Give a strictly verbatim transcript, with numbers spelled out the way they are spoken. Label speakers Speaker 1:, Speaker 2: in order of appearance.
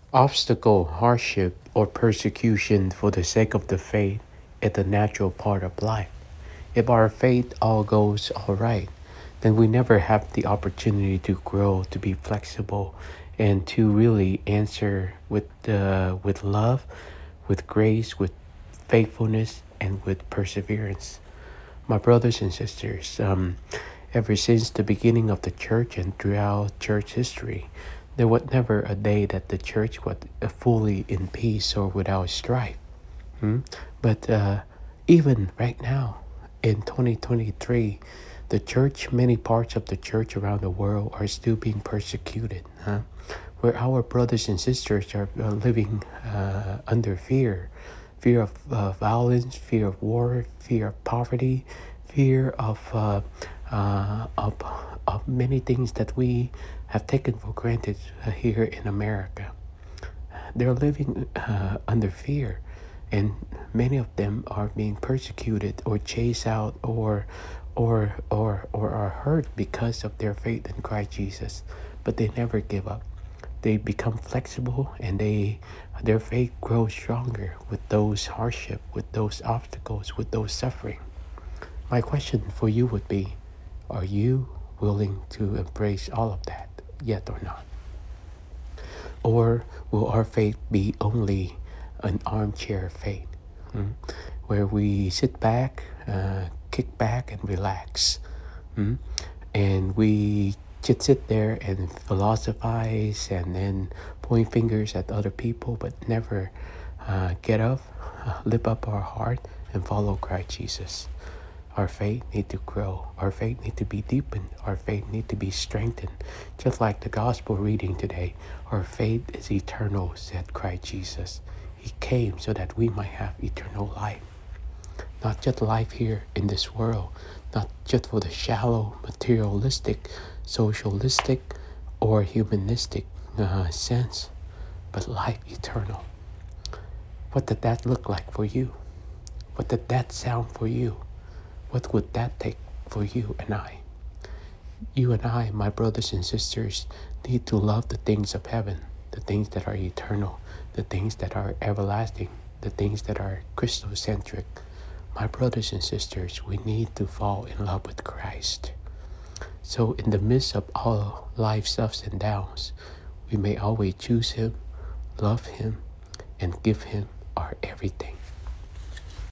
Speaker 1: Obstacle, hardship, or persecution for the sake of the faith is the natural part of life. If our faith all goes all right, then we never have the opportunity to grow, to be flexible, and to really answer with uh, with love, with grace, with faithfulness, and with perseverance. My brothers and sisters, um, ever since the beginning of the church and throughout church history, there was never a day that the church was uh, fully in peace or without strife. Hmm? But uh, even right now, in twenty twenty-three, the church, many parts of the church around the world are still being persecuted. Huh? Where our brothers and sisters are uh, living uh, under fear fear of uh, violence, fear of war, fear of poverty, fear of, uh, uh, of, of many things that we have taken for granted uh, here in America. They're living uh, under fear, and many of them are being persecuted or chased out or or or or are hurt because of their faith in Christ Jesus. But they never give up. They become flexible, and they their faith grows stronger with those hardship, with those obstacles, with those suffering. My question for you would be, are you willing to embrace all of that, yet or not? Or will our faith be only an armchair faith, hmm, where we sit back, uh, kick back, and relax, hmm, and we just sit there and philosophize and then point fingers at other people, but never uh, get up, uh, lift up our heart, and follow Christ Jesus? Our faith need to grow. Our faith need to be deepened. Our faith need to be strengthened. Just like the gospel reading today, our faith is eternal, said Christ Jesus. He came so that we might have eternal life. Not just life here in this world, not just for the shallow, materialistic, socialistic, or humanistic uh, sense, but life eternal. What did that look like for you? What did that sound for you? What would that take for you and I? You and I, my brothers and sisters, need to love the things of heaven, the things that are eternal, the things that are everlasting, the things that are Christocentric. My brothers and sisters, we need to fall in love with Christ. So in the midst of all life's ups and downs, we may always choose Him, love Him, and give Him our everything.